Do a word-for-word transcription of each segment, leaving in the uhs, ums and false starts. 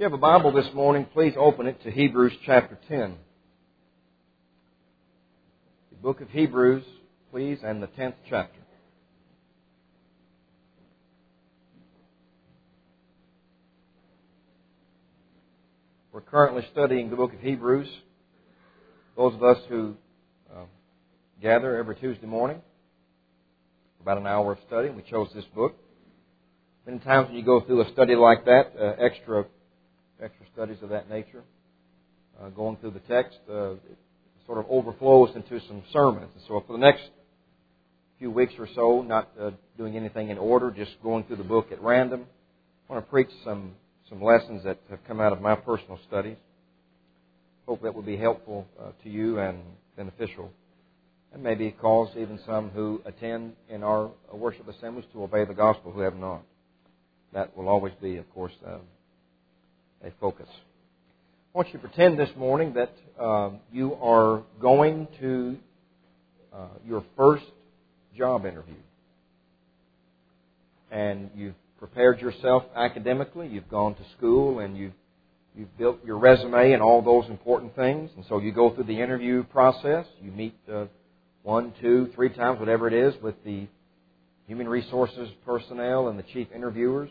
you have a Bible this morning, please open it to Hebrews chapter ten. The book of Hebrews, please, and the tenth chapter. We're currently studying the book of Hebrews. Those of us who uh, gather every Tuesday morning, about an hour of study, we chose this book. Many times when you go through a study like that, uh, extra extra studies of that nature, uh, going through the text, uh, it sort of overflows into some sermons. And so for the next few weeks or so, not uh, doing anything in order, just going through the book at random, I want to preach some, some lessons that have come out of my personal studies. Hope that will be helpful uh, to you and beneficial, and maybe cause even some who attend in our worship assemblies to obey the gospel who have not. That will always be, of course, uh, a focus. I want you to pretend this morning that uh, you are going to uh, your first job interview. And you've prepared yourself academically, you've gone to school, and you've, you've built your resume and all those important things. And so you go through the interview process. You meet uh, one, two, three times, whatever it is, with the human resources personnel and the chief interviewers.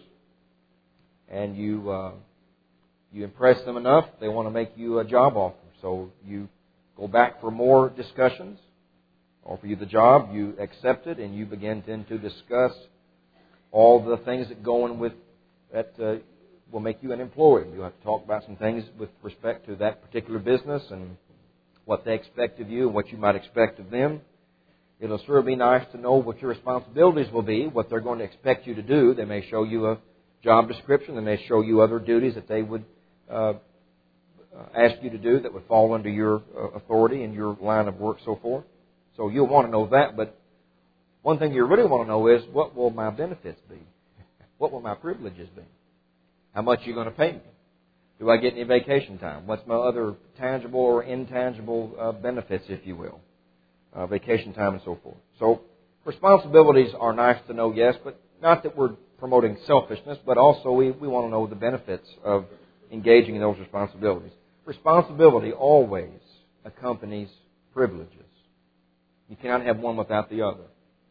And you uh, you impress them enough, they want to make you a job offer. So you go back for more discussions, offer you the job, you accept it, and you begin then to discuss all the things that go in with that uh, will make you an employee. You'll have to talk about some things with respect to that particular business and what they expect of you and what you might expect of them. It'll sure be nice to know what your responsibilities will be, what they're going to expect you to do. They may show you a job description. They may show you other duties that they would uh, ask you to do that would fall under your uh, authority and your line of work, so forth. So you'll want to know that. But one thing you really want to know is, what will my benefits be? What will my privileges be? How much are you going to pay me? Do I get any vacation time? What's my other tangible or intangible uh, benefits, if you will? Uh, vacation time and so forth. So responsibilities are nice to know, yes, but not that we're promoting selfishness, but also we, we want to know the benefits of engaging in those responsibilities. Responsibility always accompanies privileges. You cannot have one without the other.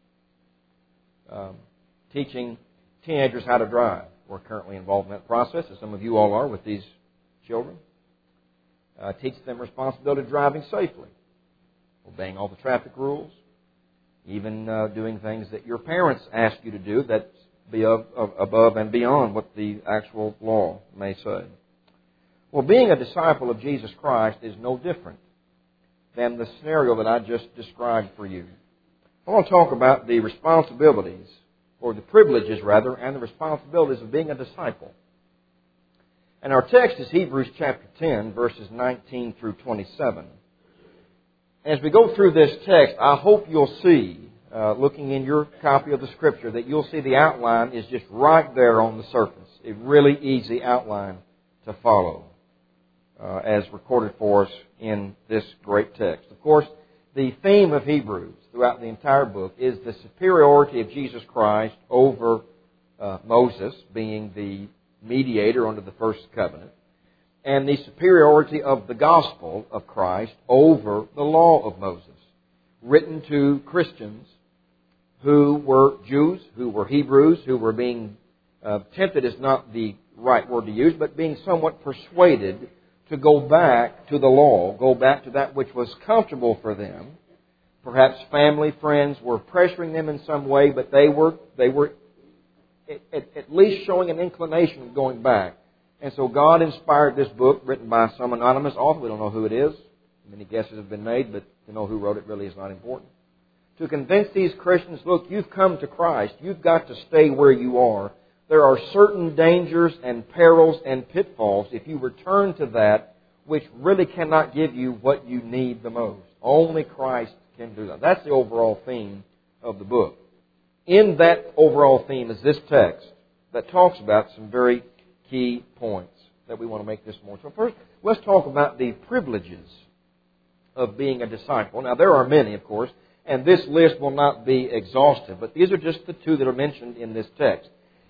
Um, teaching teenagers how to drive. We're currently involved in that process, as some of you all are with these children. Uh, teach them responsibility of driving safely, obeying all the traffic rules, even uh, doing things that your parents ask you to do that's be of, of, above and beyond what the actual law may say. Well, being a disciple of Jesus Christ is no different than the scenario that I just described for you. I want to talk about the responsibilities, or the privileges rather, and the responsibilities of being a disciple. And our text is Hebrews chapter ten, verses nineteen through twenty-seven. As we go through this text, I hope you'll see, uh, looking in your copy of the Scripture, that you'll see the outline is just right there on the surface. A really easy outline to follow, uh, as recorded for us in this great text. Of course, the theme of Hebrews throughout the entire book is the superiority of Jesus Christ over uh, Moses, being the mediator under the first covenant, and the superiority of the gospel of Christ over the law of Moses, written to Christians who were Jews, who were Hebrews, who were being uh, tempted is not the right word to use, but being somewhat persuaded to go back to the law, go back to that which was comfortable for them. Perhaps family, friends were pressuring them in some way, but they were they were at, at least showing an inclination of going back. And so God inspired this book, written by some anonymous author. We don't know who it is. Many guesses have been made, but to know who wrote it really is not important. To convince these Christians, look, you've come to Christ. You've got to stay where you are. There are certain dangers and perils and pitfalls if you return to that which really cannot give you what you need the most. Only Christ can do that. That's the overall theme of the book. In that overall theme is this text that talks about some very key points that we want to make this morning. So first, let's talk about the privileges of being a disciple. Now, there are many, of course, and this list will not be exhaustive, but these are just the two that are mentioned in this text.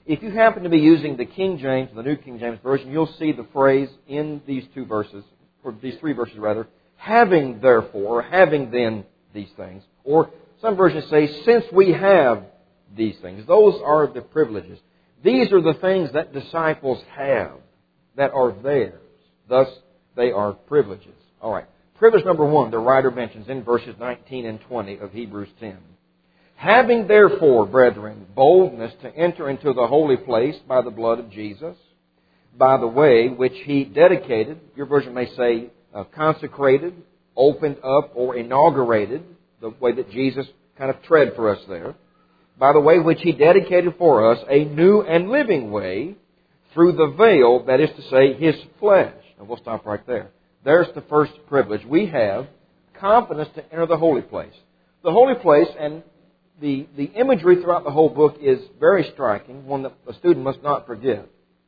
If you happen to be using the King James, the New King James Version, you'll see the phrase in these two verses, or these three verses rather, having therefore, or having then these things. Or some versions say, since we have these things. Those are the privileges. These are the things that disciples have that are theirs. Thus, they are privileges. All right. Privilege number one, the writer mentions in verses nineteen and twenty of Hebrews ten. Having therefore, brethren, boldness to enter into the holy place by the blood of Jesus, by the way which He dedicated, your version may say uh, consecrated, opened up, or inaugurated, the way that Jesus kind of tread for us there, by the way which He dedicated for us a new and living way through the veil, that is to say, His flesh. And we'll stop right there. There's the first privilege. We have confidence to enter the holy place. The holy place, and the, the imagery throughout the whole book is very striking, one that a student must not forget.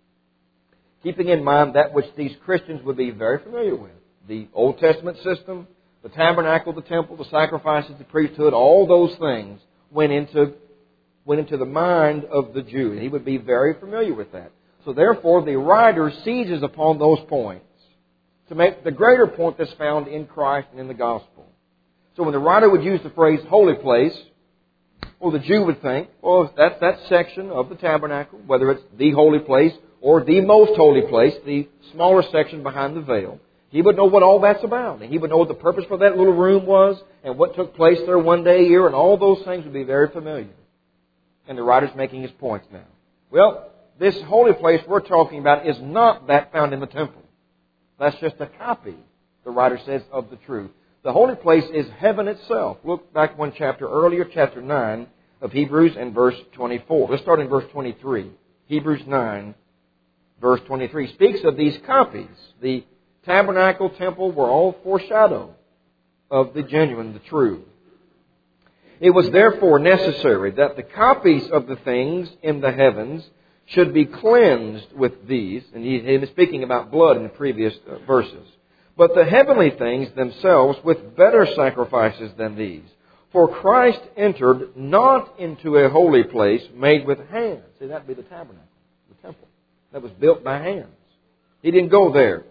Keeping in mind that which these Christians would be very familiar with. The Old Testament system, the tabernacle, the temple, the sacrifices, the priesthood, all those things went into, went into the mind of the Jew. And he would be very familiar with that. So therefore, the writer seizes upon those points to make the greater point that's found in Christ and in the gospel. So when the writer would use the phrase holy place, well, the Jew would think, well, that's that section of the tabernacle, whether it's the holy place or the most holy place, the smaller section behind the veil. He would know what all that's about. And he would know what the purpose for that little room was and what took place there one day a year, and all those things would be very familiar. And the writer's making his points now. Well, this holy place we're talking about is not that found in the temple. That's just a copy, the writer says, of the truth. The holy place is heaven itself. Look back one chapter earlier, chapter nine of Hebrews and verse twenty-four. Let's start in verse twenty-three. Hebrews nine, verse twenty-three speaks of these copies. The tabernacle, temple were all foreshadow of the genuine, the true. It was therefore necessary that the copies of the things in the heavens should be cleansed with these. And he, he was speaking about blood in the previous uh, verses. But the heavenly things themselves with better sacrifices than these. For Christ entered not into a holy place made with hands. See, that would be the tabernacle, the temple. That was built by hands. He didn't go there,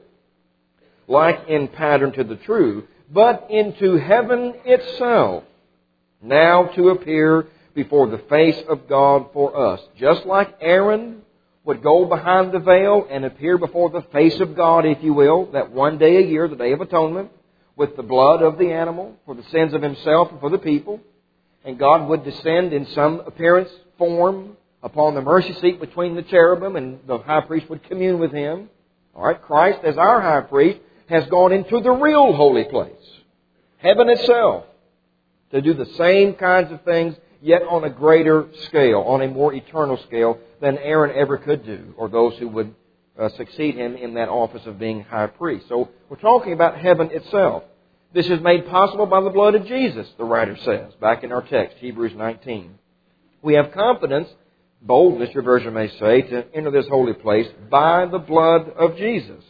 like in pattern to the true, but into heaven itself, now to appear before the face of God for us. Just like Aaron would go behind the veil and appear before the face of God, if you will, that one day a year, the Day of Atonement, with the blood of the animal for the sins of himself and for the people. And God would descend in some appearance, form, upon the mercy seat between the cherubim, and the high priest would commune with him. All right, Christ, as our high priest, has gone into the real holy place, heaven itself, to do the same kinds of things, yet on a greater scale, on a more eternal scale than Aaron ever could do, or those who would uh, succeed him in that office of being high priest. So we're talking about heaven itself. This is made possible by the blood of Jesus, the writer says, back in our text, Hebrews nineteen. We have confidence, boldness, your version may say, to enter this holy place by the blood of Jesus.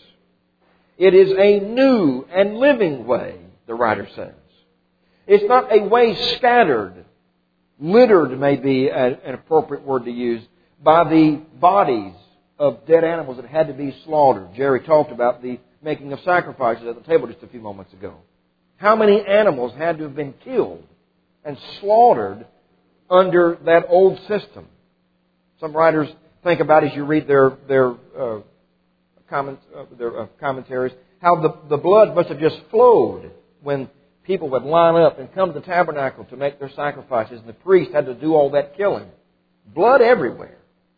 It is a new and living way, the writer says. It's not a way scattered, littered may be an appropriate word to use, by the bodies of dead animals that had to be slaughtered. Jerry talked about the making of sacrifices at the table just a few moments ago. How many animals had to have been killed and slaughtered under that old system? Some writers think about, as you read their their uh, comment, uh, their uh, commentaries, how the, the blood must have just flowed when people would line up and come to the tabernacle to make their sacrifices, and the priest had to do all that killing. Blood everywhere.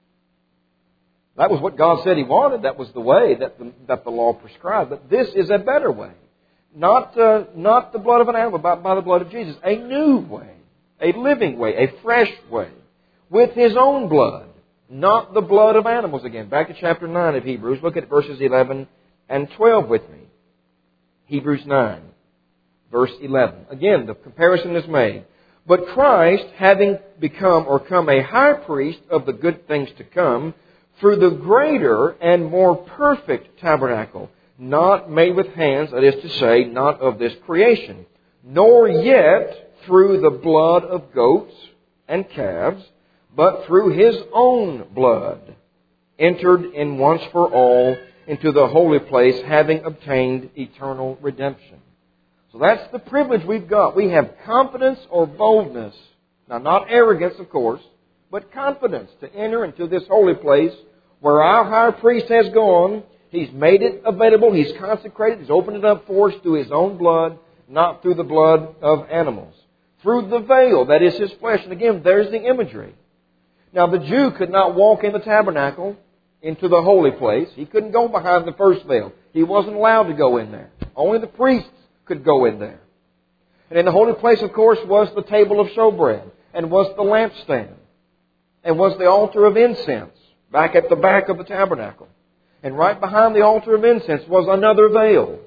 That was what God said He wanted. That was the way that the, that the law prescribed. But this is a better way. Not, uh, not the blood of an animal, but by the blood of Jesus. A new way. A living way. A fresh way. With His own blood. Not the blood of animals again. Back to chapter nine of Hebrews. Look at verses eleven and twelve with me. Hebrews nine. Verse eleven. Again, the comparison is made. But Christ, having become or come a high priest of the good things to come, through the greater and more perfect tabernacle, not made with hands, that is to say, not of this creation, nor yet through the blood of goats and calves, but through His own blood entered in once for all into the holy place, having obtained eternal redemption. So that's the privilege we've got. We have confidence or boldness. Now, not arrogance, of course, but confidence to enter into this holy place where our high priest has gone. He's made it available. He's consecrated. He's opened it up for us through His own blood, not through the blood of animals. Through the veil, that is His flesh. And again, there's the imagery. Now, the Jew could not walk in the tabernacle into the holy place. He couldn't go behind the first veil. He wasn't allowed to go in there. Only the priests could go in there. And in the holy place, of course, was the table of showbread, and was the lampstand, and was the altar of incense back at the back of the tabernacle. And right behind the altar of incense was another veil.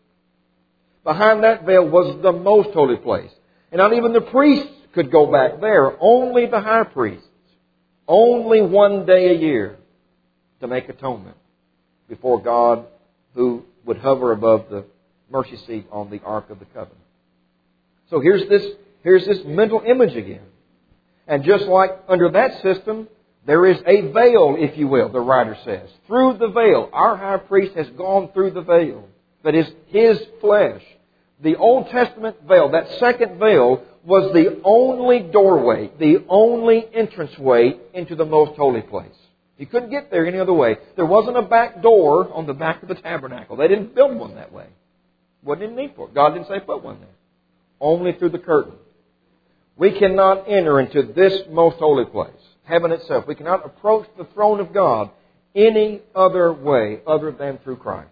Behind that veil was the most holy place. And not even the priests could go back there. Only the high priests. Only one day a year to make atonement before God, who would hover above the mercy seat on the Ark of the Covenant. So here's this, here's this mental image again. And just like under that system, there is a veil, if you will, the writer says. Through the veil. Our high priest has gone through the veil. That is His flesh. The Old Testament veil, that second veil, was the only doorway, the only entranceway into the most holy place. You couldn't get there any other way. There wasn't a back door on the back of the tabernacle. They didn't build one that way. Wasn't in need for it. God didn't say put one there. Only through the curtain. We cannot enter into this most holy place, heaven itself. We cannot approach the throne of God any other way other than through Christ.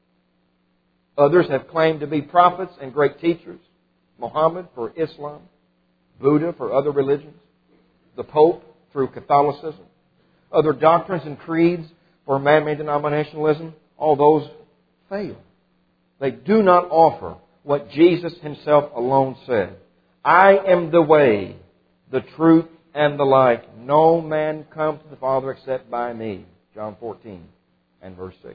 Others have claimed to be prophets and great teachers. Muhammad for Islam, Buddha for other religions, the Pope through Catholicism, other doctrines and creeds for man-made denominationalism. All those fail. They do not offer what Jesus Himself alone said. I am the way, the truth, and the life. No man comes to the Father except by me. John fourteen and verse six.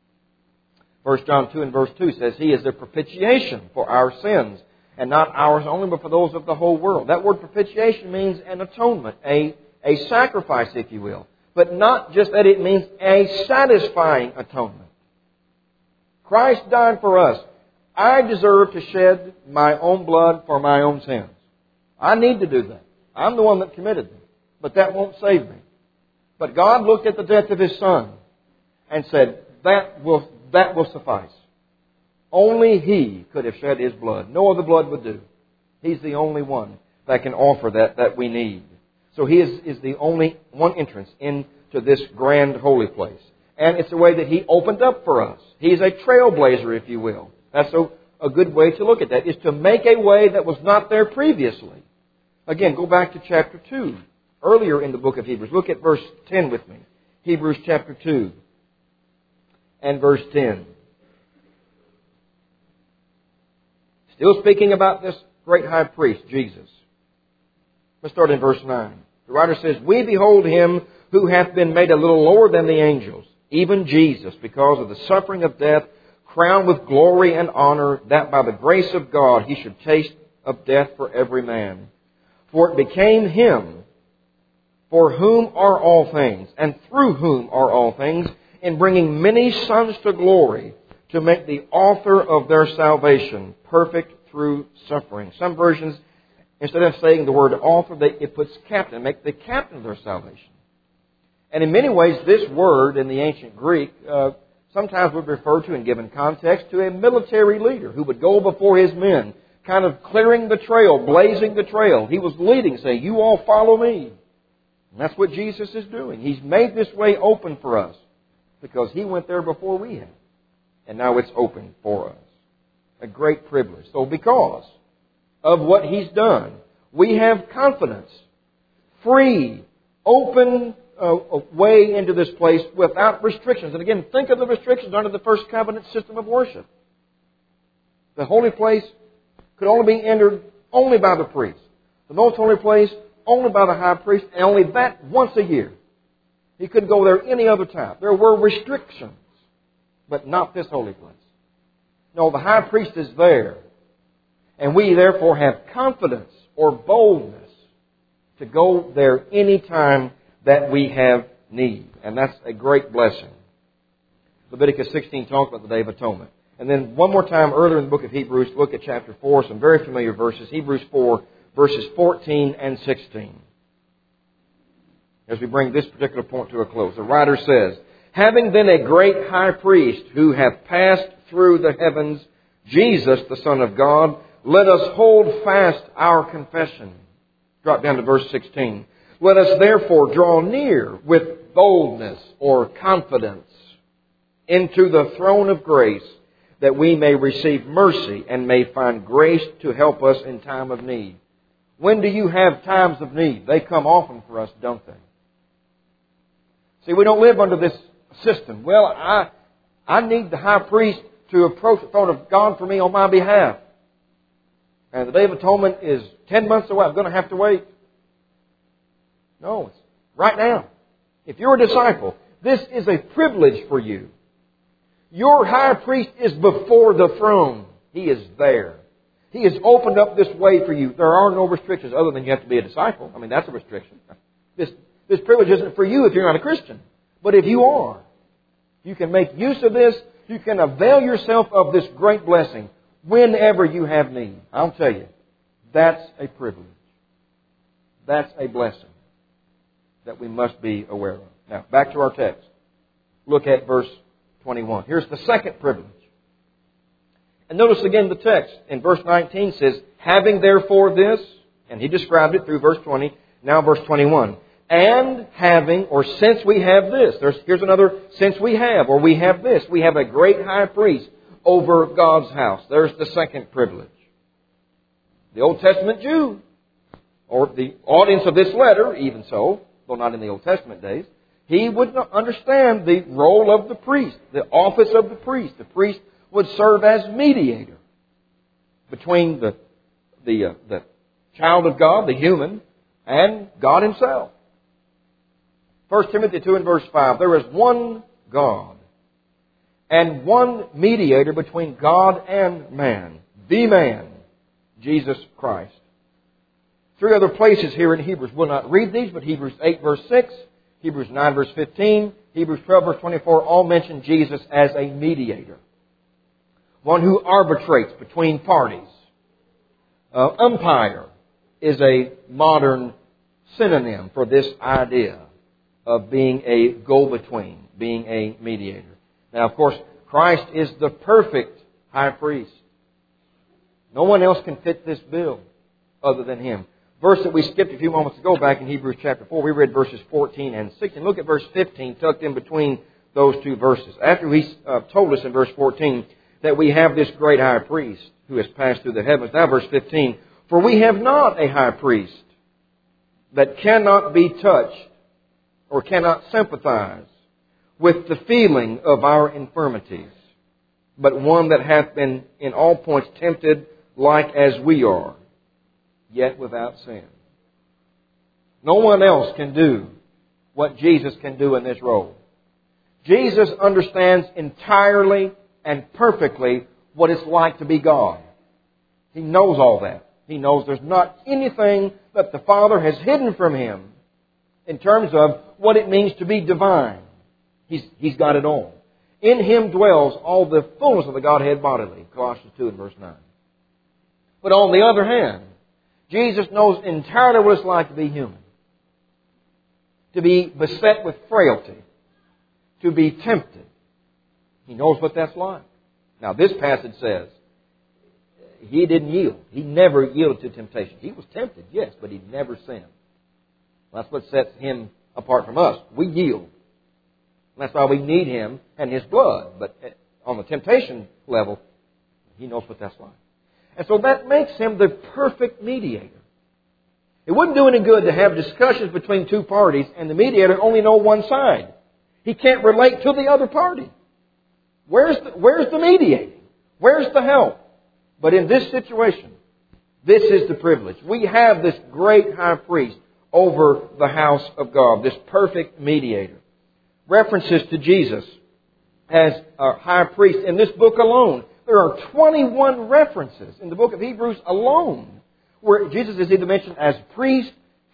First John two and verse two says, He is the propitiation for our sins, and not ours only, but for those of the whole world. That word propitiation means an atonement, a, a sacrifice, if you will. But not just that, it means a satisfying atonement. Christ died for us. I deserve to shed my own blood for my own sins. I need to do that. I'm the one that committed them. But that won't save me. But God looked at the death of His Son and said, that will, that will suffice. Only He could have shed His blood. No other blood would do. He's the only one that can offer that, that we need. So He is, is the only one entrance into this grand holy place. And it's a way that He opened up for us. He's a trailblazer, if you will. That's a, a good way to look at that, is to make a way that was not there previously. Again, go back to chapter two. Earlier in the book of Hebrews. Look at verse ten with me. Hebrews chapter two and verse ten. Still speaking about this great high priest, Jesus. Let's start in verse nine. The writer says, We behold Him who hath been made a little lower than the angels, even Jesus, because of the suffering of death, crowned with glory and honor, that by the grace of God He should taste of death for every man. For it became Him, for whom are all things, and through whom are all things, in bringing many sons to glory, to make the author of their salvation perfect through suffering. Some versions, instead of saying the word author, they, it puts captain, make the captain of their salvation. And in many ways, this word in the ancient Greek uh, sometimes would refer to, in given context, to a military leader who would go before his men, kind of clearing the trail, blazing the trail. He was leading, saying, you all follow me. And that's what Jesus is doing. He's made this way open for us because He went there before we had. And now it's open for us. A great privilege. So because of what He's done, we have confidence, free, open uh, way into this place without restrictions. And again, think of the restrictions under the first covenant system of worship. The holy place could only be entered only by the priest. The most holy place only by the high priest, and only that once a year. He couldn't go there any other time. There were restrictions, but not this holy place. No, the high priest is there. And we therefore have confidence or boldness, to go there anytime that we have need. And that's a great blessing. Leviticus sixteen talks about the Day of Atonement. And then one more time earlier in the book of Hebrews, look at chapter four, some very familiar verses. Hebrews four, verses fourteen and sixteen. As we bring this particular point to a close, the writer says, "Having then a great high priest who hath passed through the heavens, Jesus, the Son of God, let us hold fast our confession." Drop down to verse sixteen. "Let us therefore draw near with boldness," or confidence, "into the throne of grace, that we may receive mercy and may find grace to help us in time of need." When do you have times of need? They come often for us, don't they? See, we don't live under this system. Well, I I need the high priest to approach the throne of God for me on my behalf. And the Day of Atonement is ten months away. I'm going to have to wait. No, it's right now. If you're a disciple, this is a privilege for you. Your high priest is before the throne. He is there. He has opened up this way for you. There are no restrictions other than you have to be a disciple. I mean, that's a restriction. This, this privilege isn't for you if you're not a Christian. But if you are, you can make use of this. You can avail yourself of this great blessing whenever you have need. I'll tell you, that's a privilege. That's a blessing that we must be aware of. Now, back to our text. Look at verse twenty-one. Here's the second privilege. And notice again the text in verse nineteen says, "Having therefore this," and he described it through verse twenty, now verse twenty-one. "And having," or since we have this. There's, here's another, since we have, or we have this. We have a great high priest over God's house. There's the second privilege. The Old Testament Jew, or the audience of this letter, even so, though not in the Old Testament days, he would not understand the role of the priest, the office of the priest. The priest would serve as mediator between the, the, uh, the child of God, the human, and God Himself. First Timothy two and verse five, "There is one God and one mediator between God and man, the man, Jesus Christ." Three other places here in Hebrews. We'll not read these, but Hebrews eight verse six, Hebrews nine verse fifteen, Hebrews twelve verse twenty-four all mention Jesus as a mediator. One who arbitrates between parties. Uh, umpire is a modern synonym for this idea of being a go-between, being a mediator. Now, of course, Christ is the perfect high priest. No one else can fit this bill other than Him. Verse that we skipped a few moments ago back in Hebrews chapter four, we read verses fourteen and sixteen. Look at verse fifteen tucked in between those two verses. After He uh, told us in verse fourteen that we have this great high priest who has passed through the heavens. Now verse fifteen, "For we have not a high priest that cannot be touched or cannot sympathize with the feeling of our infirmities, but one that hath been in all points tempted like as we are, yet without sin." No one else can do what Jesus can do in this role. Jesus understands entirely and perfectly what it's like to be God. He knows all that. He knows there's not anything that the Father has hidden from Him in terms of what it means to be divine. He's, he's got it all. In Him dwells all the fullness of the Godhead bodily. Colossians two and verse nine. But on the other hand, Jesus knows entirely what it's like to be human. To be beset with frailty. To be tempted. He knows what that's like. Now this passage says, He didn't yield. He never yielded to temptation. He was tempted, yes, but He never sinned. That's what sets Him apart from us. We yield. That's why we need Him and His blood. But on the temptation level, He knows what that's like. And so that makes Him the perfect mediator. It wouldn't do any good to have discussions between two parties and the mediator only know one side. He can't relate to the other party. Where's the, where's the mediating? Where's the help? But in this situation, this is the privilege. We have this great high priest over the house of God, this perfect mediator. References to Jesus as a high priest in this book alone. There are twenty-one references in the book of Hebrews alone where Jesus is either mentioned as priest,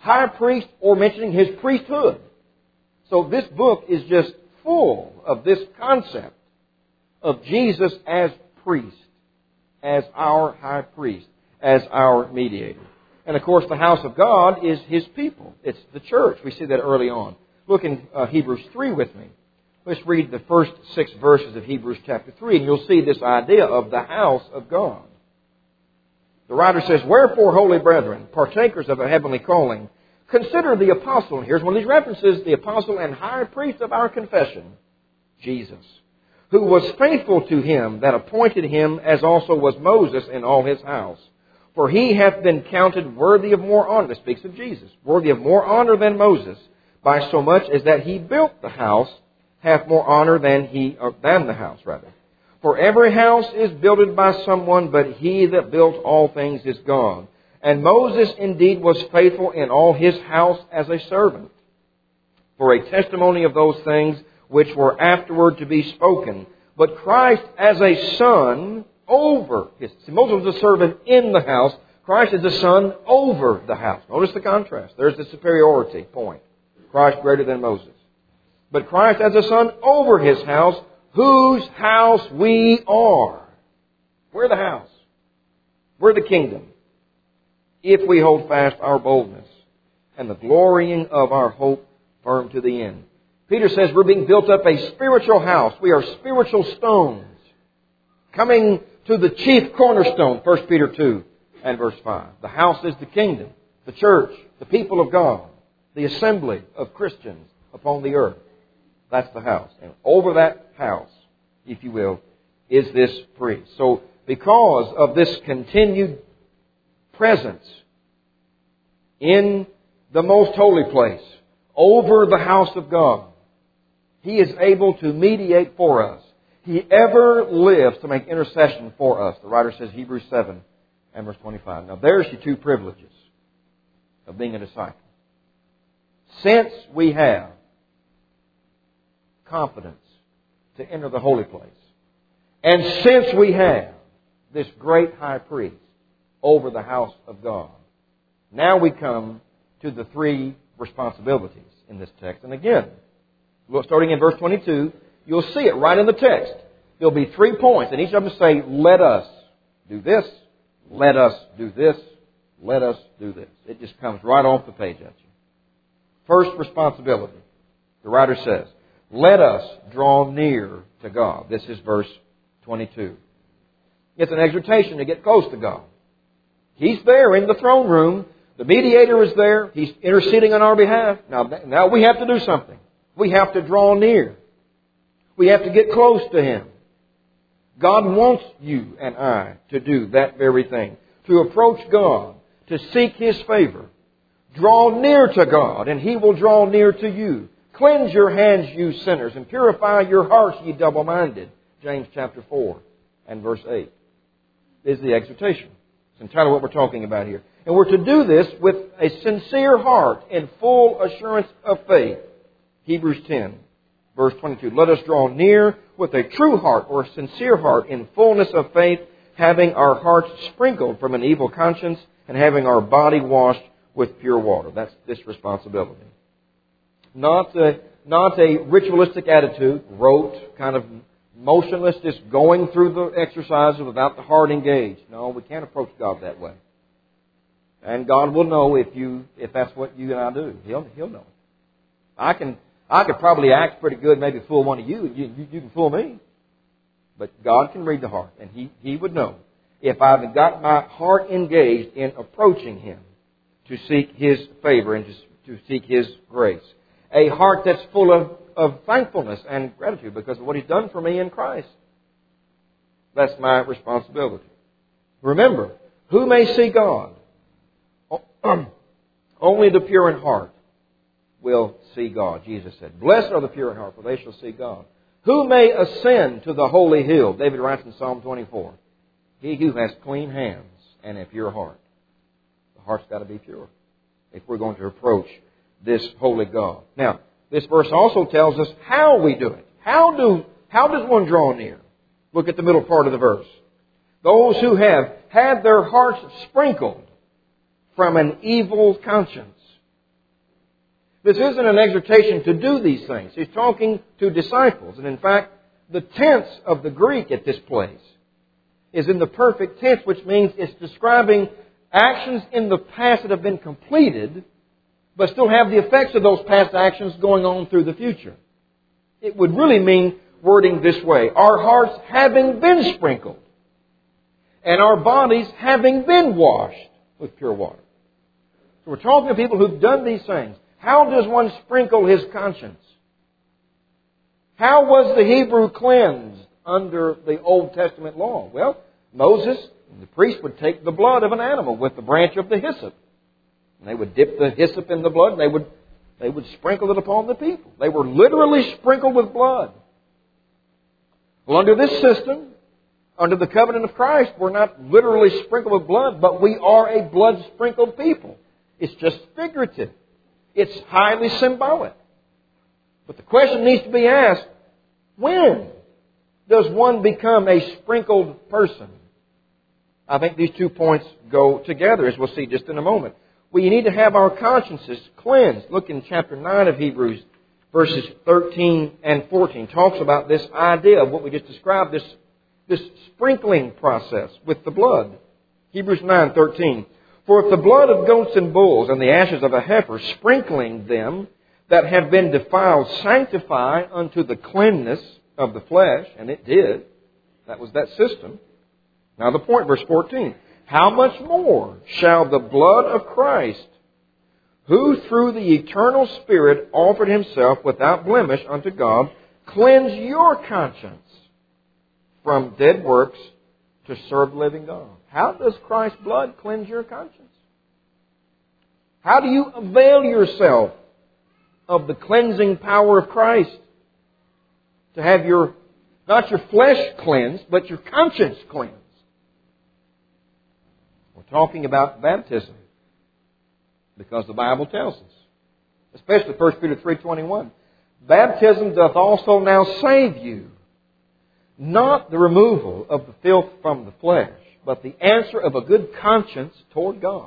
high priest or mentioning His priesthood. So this book is just full of this concept of Jesus as priest, as our high priest, as our mediator. And of course, the house of God is His people. It's the church. We see that early on. Look in uh, Hebrews three with me. Let's read the first six verses of Hebrews chapter three, and you'll see this idea of the house of God. The writer says, "Wherefore, holy brethren, partakers of a heavenly calling, consider the apostle," and here's one of these references, "the apostle and high priest of our confession, Jesus, who was faithful to Him that appointed him, as also was Moses in all his house. For he hath been counted worthy of more honor," this speaks of Jesus, "worthy of more honor than Moses, by so much as that he built the house, hath more honor than he or than the house rather. For every house is builded by someone, but he that built all things is God. And Moses indeed was faithful in all his house as a servant, for a testimony of those things which were afterward to be spoken. But Christ as a son over his..." See, Moses was a servant in the house. Christ is a son over the house. Notice the contrast. There's the superiority point. Christ greater than Moses. But Christ as a son over his house, whose house we are. We're the house. We're the kingdom. If we hold fast our boldness and the glorying of our hope firm to the end. Peter says we're being built up a spiritual house. We are spiritual stones coming to the chief cornerstone, First Peter two and verse five. The house is the kingdom, the church, the people of God, the assembly of Christians upon the earth. That's the house. And over that house, if you will, is this priest. So because of this continued presence in the most holy place, over the house of God, He is able to mediate for us. He ever lives to make intercession for us. The writer says, Hebrews seven and verse twenty-five. Now there's your two privileges of being a disciple. Since we have confidence to enter the holy place, and since we have this great high priest over the house of God, now we come to the three responsibilities in this text. And again, starting in verse twenty-two, you'll see it right in the text. There'll be three points, and each of them say, let us do this, let us do this, let us do this. It just comes right off the page at you. First responsibility, the writer says, let us draw near to God. This is verse twenty-two. It's an exhortation to get close to God. He's there in the throne room. The mediator is there. He's interceding on our behalf. Now, now we have to do something. We have to draw near. We have to get close to Him. God wants you and I to do that very thing. To approach God. To seek His favor. Draw near to God, and He will draw near to you. Cleanse your hands, you sinners, and purify your hearts, ye double-minded. James chapter four and verse eight is the exhortation. It's entirely what we're talking about here. And we're to do this with a sincere heart and full assurance of faith. Hebrews ten, verse twenty-two. Let us draw near with a true heart or a sincere heart in fullness of faith, having our hearts sprinkled from an evil conscience and having our body washed with pure water. That's this responsibility. Not a, not a ritualistic attitude, rote, kind of motionless, just going through the exercises without the heart engaged. No, we can't approach God that way. And God will know if you if that's what you and I do. He'll He'll know. I can I could probably act pretty good, maybe fool one of you. You, you, you can fool me. But God can read the heart, and He, He would know if I've got my heart engaged in approaching Him to seek His favor and to, to seek His grace. A heart that's full of, of thankfulness and gratitude because of what He's done for me in Christ. That's my responsibility. Remember, who may see God? Only the pure in heart will see God. Jesus said, blessed are the pure in heart, for they shall see God. Who may ascend to the holy hill? David writes in Psalm twenty-four. He who has clean hands and a pure heart. The heart's got to be pure if we're going to approach this holy God. Now, this verse also tells us how we do it. How do how does one draw near? Look at the middle part of the verse. Those who have had their hearts sprinkled from an evil conscience This isn't an exhortation to do these things. He's talking to disciples. And in fact, the tense of the Greek at this place is in the perfect tense, which means it's describing actions in the past that have been completed, but still have the effects of those past actions going on through the future. It would really mean wording this way: our hearts having been sprinkled, and our bodies having been washed with pure water. So we're talking to people who've done these things. How does one sprinkle his conscience? How was the Hebrew cleansed under the Old Testament law? Well, Moses, the priest, would take the blood of an animal with the branch of the hyssop. And they would dip the hyssop in the blood and they would, they would sprinkle it upon the people. They were literally sprinkled with blood. Well, under this system, under the covenant of Christ, we're not literally sprinkled with blood, but we are a blood-sprinkled people. It's just figurative. It's highly symbolic. But the question needs to be asked, when does one become a sprinkled person? I think these two points go together, as we'll see just in a moment. We need to have our consciences cleansed. Look in chapter nine of Hebrews, verses thirteen and fourteen. Talks about this idea of what we just described, this, this sprinkling process with the blood. Hebrews nine thirteen. For if the blood of goats and bulls and the ashes of a heifer, sprinkling them that have been defiled, sanctify unto the cleanness of the flesh, and it did. That was that system. Now the point, verse fourteen. How much more shall the blood of Christ, who through the eternal Spirit offered Himself without blemish unto God, cleanse your conscience from dead works to serve the living God? How does Christ's blood cleanse your conscience? How do you avail yourself of the cleansing power of Christ to have your, not your flesh cleansed, but your conscience cleansed? We're talking about baptism because the Bible tells us, especially First Peter three twenty-one, baptism doth also now save you, not the removal of the filth from the flesh, but the answer of a good conscience toward God.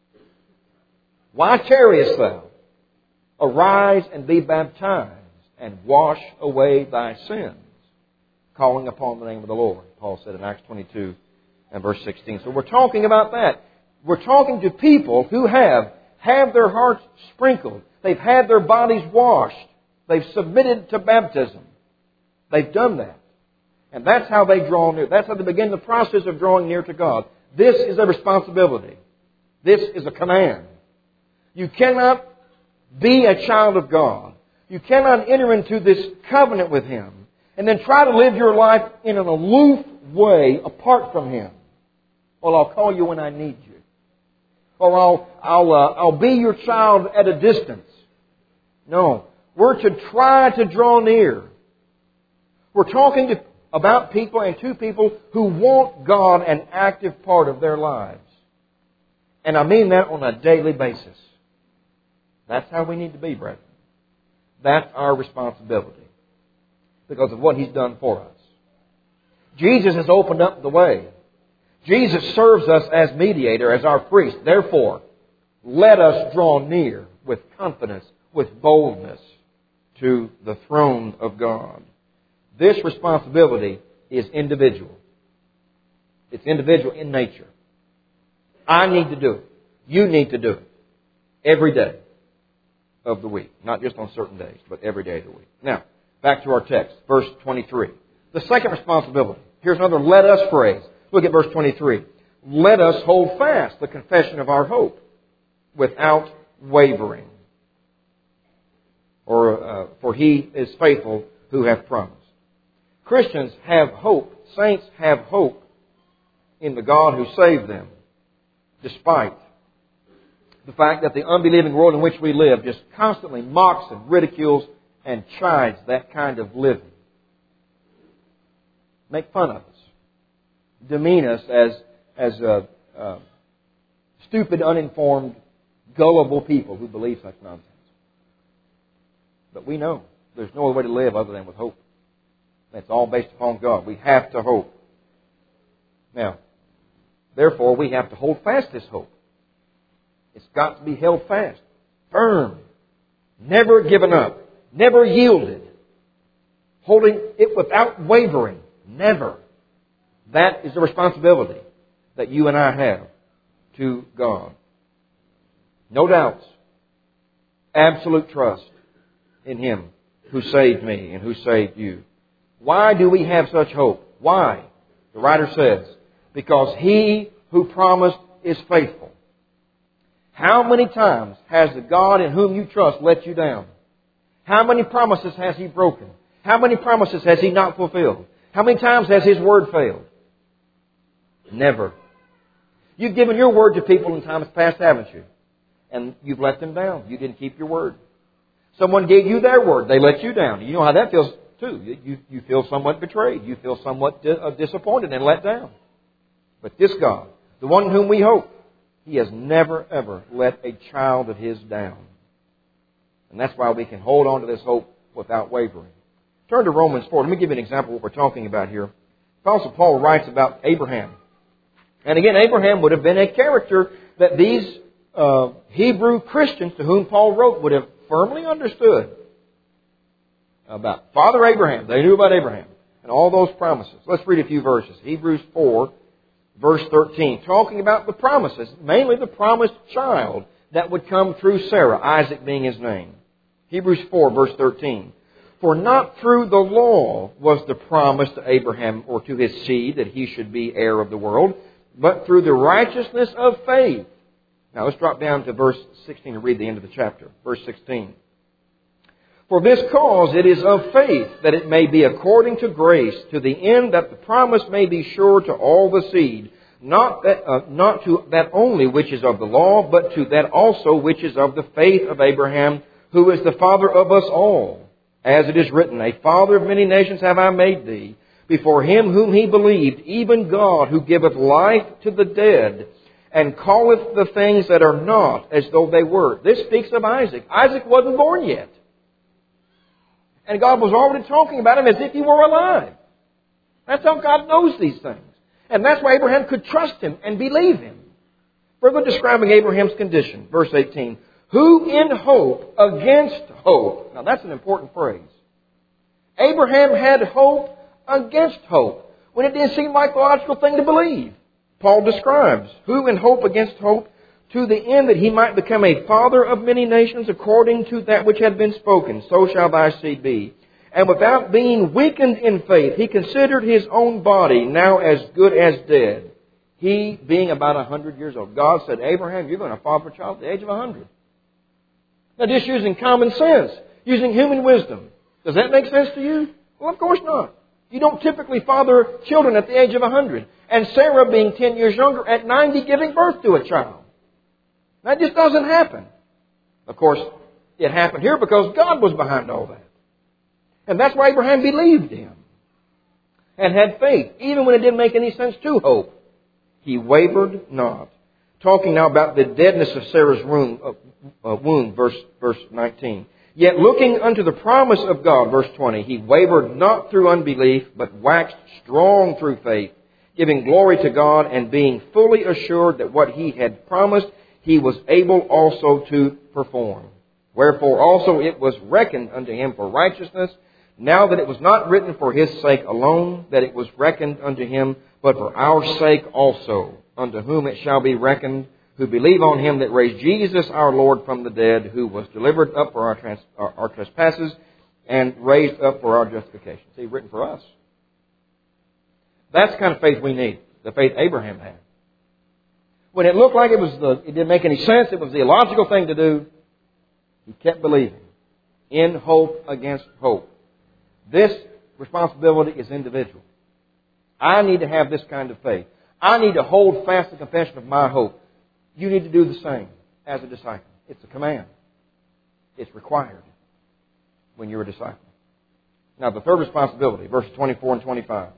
Why tarriest thou? Arise and be baptized, and wash away thy sins, calling upon the name of the Lord, Paul said in Acts twenty-two and verse sixteen. So we're talking about that. We're talking to people who have had their hearts sprinkled. They've had their bodies washed. They've submitted to baptism. They've done that. And that's how they draw near. That's how they begin the process of drawing near to God. This is a responsibility. This is a command. You cannot be a child of God. You cannot enter into this covenant with Him and then try to live your life in an aloof way apart from Him. Well, I'll call you when I need you. Or I'll, I'll, uh, I'll be your child at a distance. No. We're to try to draw near. We're talking to, about people and to people who want God an active part of their lives. And I mean that on a daily basis. That's how we need to be, brethren. That's our responsibility because of what He's done for us. Jesus has opened up the way. Jesus serves us as mediator, as our priest. Therefore, let us draw near with confidence, with boldness to the throne of God. This responsibility is individual. It's individual in nature. I need to do it. You need to do it. Every day of the week. Not just on certain days, but every day of the week. Now, back to our text. Verse twenty-three. The second responsibility. Here's another let us phrase. Look at verse twenty-three. Let us hold fast the confession of our hope without wavering. Or, uh, for He is faithful who hath promised. Christians have hope. Saints have hope in the God who saved them, despite the fact that the unbelieving world in which we live just constantly mocks and ridicules and chides that kind of living. Make fun of us. Demean us as, as uh, uh, stupid, uninformed, gullible people who believe such nonsense. But we know there's no other way to live other than with hope. It's all based upon God. We have to hope. Now, therefore, we have to hold fast this hope. It's got to be held fast, firm. never given up, never yielded, holding it without wavering, never. That is the responsibility that you and I have to God. No doubts. Absolute trust in Him who saved me and who saved you. Why do we have such hope? Why? The writer says, because He who promised is faithful. How many times has the God in whom you trust let you down? How many promises has He broken? How many promises has He not fulfilled? How many times has His word failed? Never. You've given your word to people in times past, haven't you? And you've let them down. You didn't keep your word. Someone gave you their word. They let you down. You know how that feels too. You, you, you feel somewhat betrayed. You feel somewhat di- uh, disappointed and let down. But this God, the one in whom we hope, He has never, ever let a child of His down. And that's why we can hold on to this hope without wavering. Turn to Romans four. Let me give you an example of what we're talking about here. Apostle Paul writes about Abraham. And again, Abraham would have been a character that these uh, Hebrew Christians to whom Paul wrote would have firmly understood about. Father Abraham, they knew about Abraham and all those promises. Let's read a few verses. Hebrews four, verse thirteen, talking about the promises, mainly the promised child that would come through Sarah, Isaac being his name. Hebrews four, verse thirteen. For not through the law was the promise to Abraham or to his seed that he should be heir of the world, but through the righteousness of faith. Now let's drop down to verse sixteen and read the end of the chapter. Verse sixteen. For this cause it is of faith that it may be according to grace, to the end that the promise may be sure to all the seed, not that, uh, not to that only which is of the law, but to that also which is of the faith of Abraham, who is the father of us all. As it is written, a father of many nations have I made thee, before him whom he believed, even God, who giveth life to the dead, and calleth the things that are not as though they were. This speaks of Isaac. Isaac wasn't born yet. And God was already talking about him as if he were alive. That's how God knows these things. And that's why Abraham could trust Him and believe Him. Further describing Abraham's condition, verse eighteen. Who in hope against hope. Now that's an important phrase. Abraham had hope against hope, when it didn't seem like the logical thing to believe. Paul describes, who in hope against hope, to the end that he might become a father of many nations, according to that which had been spoken, so shall thy seed be. And without being weakened in faith, he considered his own body now as good as dead. He being about a hundred years old. God said, Abraham, you're going to father a child at the age of a hundred. Now just using common sense, using human wisdom. Does that make sense to you? Well, of course not. You don't typically father children at the age of a hundred. And Sarah, being ten years younger, at ninety, giving birth to a child. That just doesn't happen. Of course, it happened here because God was behind all that. And that's why Abraham believed Him and had faith, even when it didn't make any sense to hope. He wavered not. Talking now about the deadness of Sarah's womb, uh, uh, womb verse, verse nineteen. Yet looking unto the promise of God, verse twenty, he wavered not through unbelief, but waxed strong through faith, giving glory to God and being fully assured that what He had promised, He was able also to perform. Wherefore also it was reckoned unto him for righteousness, now that it was not written for his sake alone, that it was reckoned unto him, but for our sake also, unto whom it shall be reckoned, who believe on Him that raised Jesus our Lord from the dead, who was delivered up for our, trans- our, our trespasses and raised up for our justification. See, written for us. That's the kind of faith we need, the faith Abraham had. When it looked like it was the, it didn't make any sense, it was the illogical thing to do, he kept believing in hope against hope. This responsibility is individual. I need to have this kind of faith. I need to hold fast the confession of my hope. You need to do the same as a disciple. It's a command. It's required when you're a disciple. Now the third responsibility, verses twenty-four and twenty-five.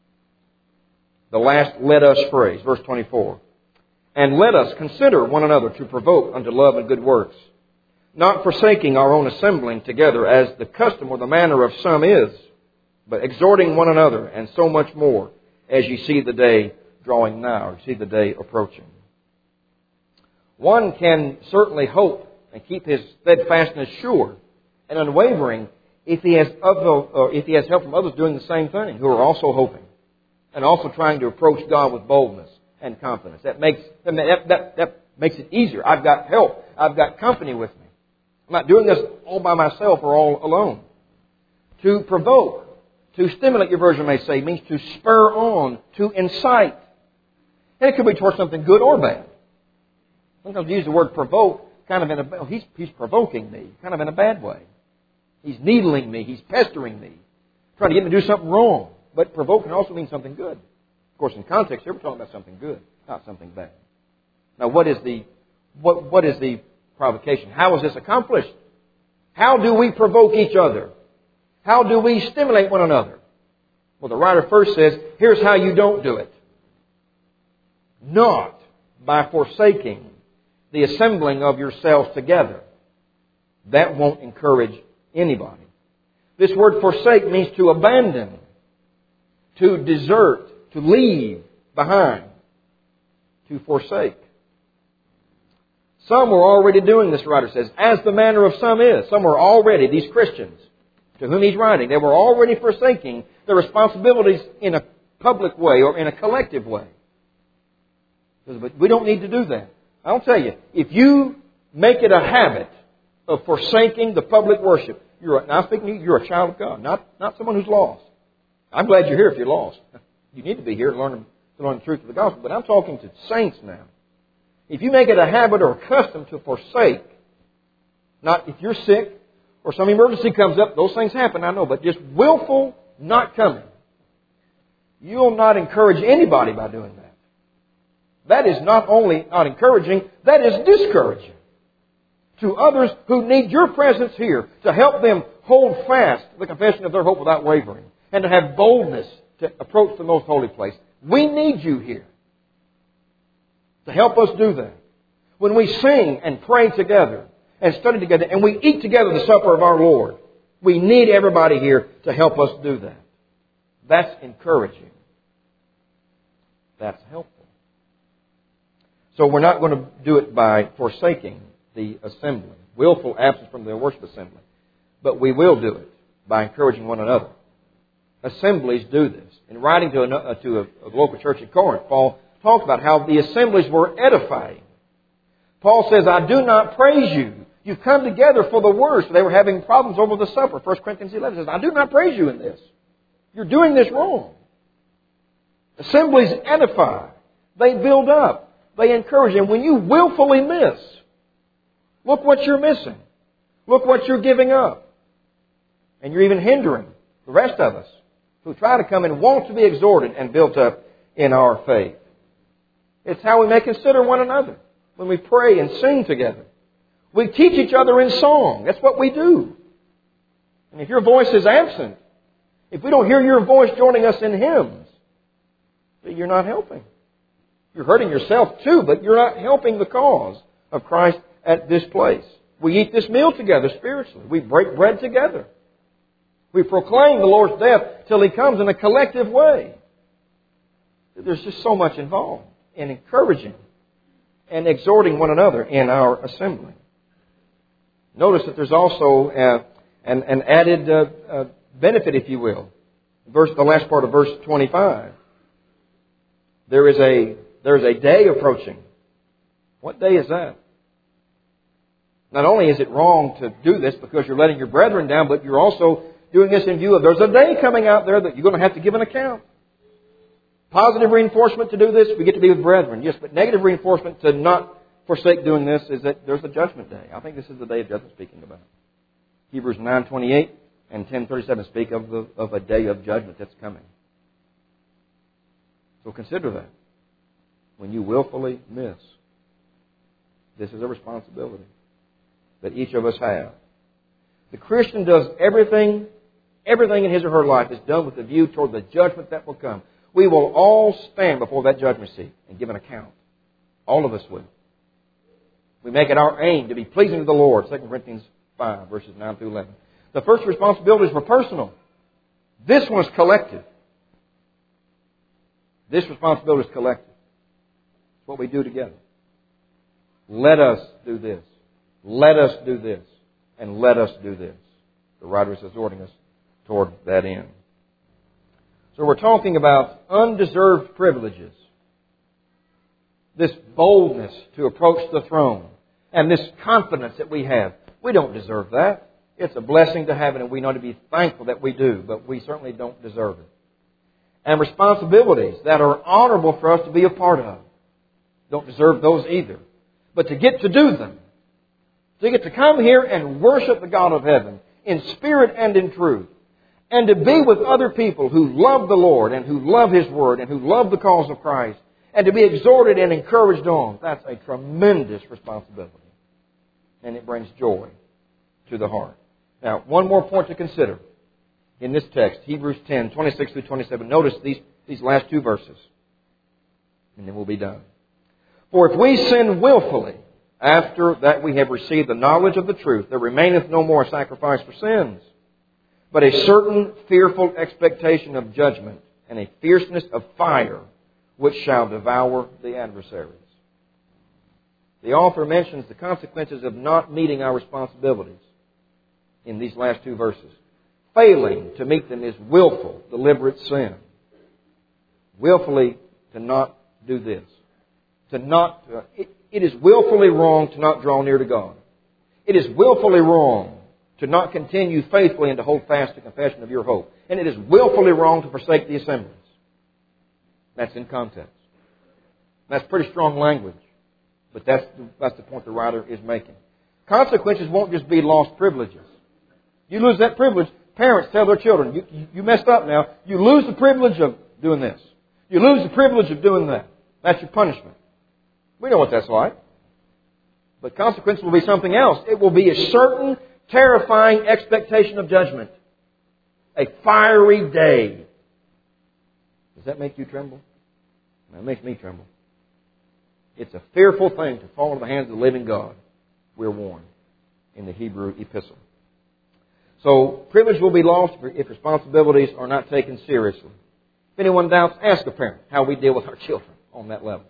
The last let us phrase, verse twenty-four. And let us consider one another to provoke unto love and good works, not forsaking our own assembling together as the custom or the manner of some is, but exhorting one another, and so much more as ye see the day drawing nigh, or see the day approaching. One can certainly hope and keep his steadfastness sure and unwavering if he has other, or if he has help from others doing the same thing, who are also hoping and also trying to approach God with boldness and confidence. That makes that, that, that makes it easier. I've got help. I've got company with me. I'm not doing this all by myself or all alone. To provoke, to stimulate, your version may say, means to spur on, to incite. And it could be towards something good or bad. Sometimes we use the word provoke kind of in a, he's, he's provoking me, kind of in a bad way. He's needling me, he's pestering me, trying to get me to do something wrong. But provoke can also mean something good. Of course, in context here, we're talking about something good, not something bad. Now, what is the what, what is the provocation? How is this accomplished? How do we provoke each other? How do we stimulate one another? Well, the writer first says, here's how you don't do it. Not by forsaking the assembling of yourselves together. That won't encourage anybody. This word forsake means to abandon, to desert, to leave behind, to forsake. Some were already doing this, writer says, as the manner of some is. Some were already, these Christians to whom he's writing, they were already forsaking their responsibilities in a public way or in a collective way. But we don't need to do that. I'll tell you, if you make it a habit of forsaking the public worship, you're, now I'm speaking to you, you're a child of God, not, not someone who's lost. I'm glad you're here if you're lost. You need to be here to learn, to learn the truth of the gospel. But I'm talking to saints now. If you make it a habit or a custom to forsake, not if you're sick or some emergency comes up, those things happen, I know, but just willful not coming, you'll not encourage anybody by doing that. That is not only not encouraging, that is discouraging to others who need your presence here to help them hold fast the confession of their hope without wavering and to have boldness to approach the most holy place. We need you here to help us do that. When we sing and pray together and study together and we eat together the supper of our Lord, we need everybody here to help us do that. That's encouraging. That's helpful. So we're not going to do it by forsaking the assembly, willful absence from the worship assembly. But we will do it by encouraging one another. Assemblies do this. In writing to a, to a, a local church in Corinth, Paul talks about how the assemblies were edifying. Paul says, I do not praise you. You've come together for the worst. They were having problems over the supper. First Corinthians eleven says, I do not praise you in this. You're doing this wrong. Assemblies edify. They build up. They encourage. And when you willfully miss, look what you're missing. Look what you're giving up. And you're even hindering the rest of us who try to come and want to be exhorted and built up in our faith. It's how we may consider one another when we pray and sing together. We teach each other in song. That's what we do. And if your voice is absent, if we don't hear your voice joining us in hymns, then you're not helping. You're hurting yourself too, but you're not helping the cause of Christ at this place. We eat this meal together spiritually. We break bread together. We proclaim the Lord's death till He comes in a collective way. There's just so much involved in encouraging and exhorting one another in our assembly. Notice that there's also uh, an, an added uh, uh, benefit, if you will. Verse, the last part of verse twenty-five. There is a there is a day approaching. What day is that? Not only is it wrong to do this because you're letting your brethren down, but you're also doing this in view of there's a day coming out there that you're going to have to give an account. Positive reinforcement to do this, we get to be with brethren. Yes, but negative reinforcement to not forsake doing this is that there's a judgment day. I think this is the day of judgment speaking about. Hebrews nine twenty-eight and ten thirty-seven speak of, the, of a day of judgment that's coming. So consider that. When you willfully miss, this is a responsibility that each of us have. The Christian does everything, everything in his or her life is done with a view toward the judgment that will come. We will all stand before that judgment seat and give an account. All of us will. We make it our aim to be pleasing to the Lord. Second Corinthians five, verses nine through eleven. The first responsibilities were personal. This one is collective. This responsibility is collective. It's what we do together. Let us do this. Let us do this, and let us do this. The writer is exhorting us toward that end. So we're talking about undeserved privileges. This boldness to approach the throne. And this confidence that we have. We don't deserve that. It's a blessing to have it, and we know to be thankful that we do, but we certainly don't deserve it. And responsibilities that are honorable for us to be a part of. Don't deserve those either. But to get to do them, to get to come here and worship the God of heaven in spirit and in truth, and to be with other people who love the Lord and who love His Word and who love the cause of Christ, and to be exhorted and encouraged on, that's a tremendous responsibility. And it brings joy to the heart. Now, one more point to consider in this text, Hebrews ten, twenty-six through twenty-seven. Notice these, these last two verses, and then we'll be done. For if we sin willfully, after that we have received the knowledge of the truth, there remaineth no more sacrifice for sins, but a certain fearful expectation of judgment, and a fierceness of fire, which shall devour the adversaries. The author mentions the consequences of not meeting our responsibilities in these last two verses. Failing to meet them is willful, deliberate sin. Willfully to not do this. To not, uh, it, it is willfully wrong to not draw near to God. It is willfully wrong to not continue faithfully and to hold fast to confession of your hope. And it is willfully wrong to forsake the assemblies. That's in context. That's pretty strong language. But that's the, that's the point the writer is making. Consequences won't just be lost privileges. You lose that privilege. Parents tell their children, you, you, you messed up now. You lose the privilege of doing this. You lose the privilege of doing that. That's your punishment. We know what that's like. But consequence will be something else. It will be a certain terrifying expectation of judgment. A fiery day. Does that make you tremble? That makes me tremble. It's a fearful thing to fall into the hands of the living God. We're warned in the Hebrew epistle. So, privilege will be lost if responsibilities are not taken seriously. If anyone doubts, ask a parent how we deal with our children on that level.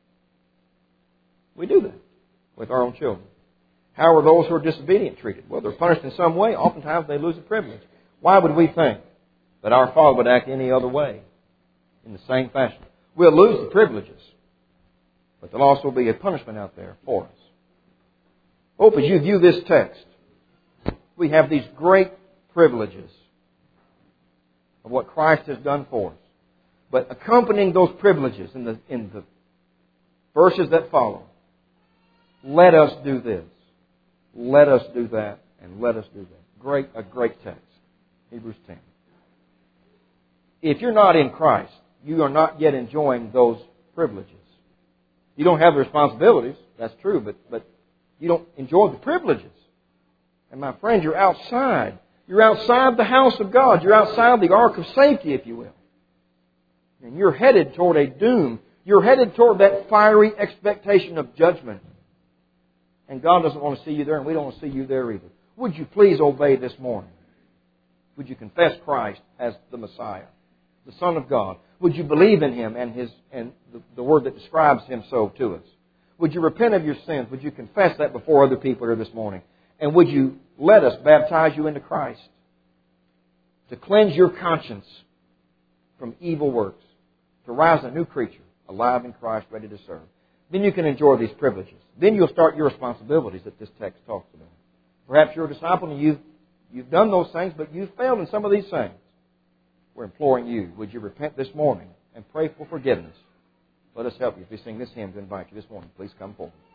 We do that with our own children. How are those who are disobedient treated? Well, they're punished in some way. Oftentimes they lose a privilege. Why would we think that our Father would act any other way in the same fashion? We'll lose the privileges, but there'll also be a punishment out there for us. Hope as you view this text, we have these great privileges of what Christ has done for us. But accompanying those privileges in the, in the verses that follow, let us do this, let us do that, and let us do that. Great, a great text. Hebrews ten. If you're not in Christ, you are not yet enjoying those privileges. You don't have the responsibilities, that's true, but, but you don't enjoy the privileges. And my friend, you're outside. You're outside the house of God. You're outside the ark of safety, if you will. And you're headed toward a doom. You're headed toward that fiery expectation of judgment. And God doesn't want to see you there, and we don't want to see you there either. Would you please obey this morning? Would you confess Christ as the Messiah, the Son of God? Would you believe in Him and His and the, the word that describes Him so to us? Would you repent of your sins? Would you confess that before other people here this morning? And would you let us baptize you into Christ to cleanse your conscience from evil works, to rise a new creature, alive in Christ, ready to serve? Then you can enjoy these privileges. Then you'll start your responsibilities that this text talks about. Perhaps you're a disciple and you've, you've done those things, but you've failed in some of these things. We're imploring you, would you repent this morning and pray for forgiveness? Let us help you. If we sing this hymn to invite you this morning, please come forward.